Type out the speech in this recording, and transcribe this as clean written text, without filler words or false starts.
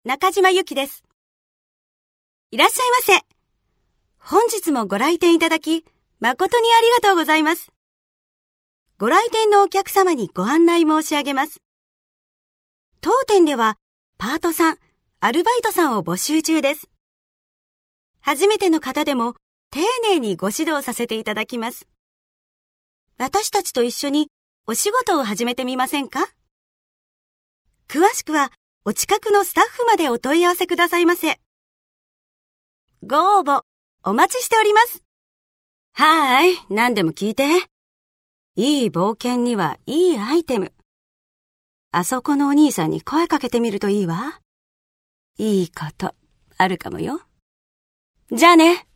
中島由紀です。いらっしゃいませ。本日もご来店いただき、誠にありがとうございます。ご来店のお客様にご案内申し上げます。当店では、パートさん、アルバイトさんを募集中です。初めての方でも、丁寧にご指導させていただきます。私たちと一緒にお仕事を始めてみませんか？詳しくは、お近くのスタッフまでお問い合わせくださいませ。ご応募、お待ちしております。はーい、何でも聞いて。いい冒険にはいいアイテム。あそこのお兄さんに声かけてみるといいわ。いいこと、あるかもよ。じゃあね。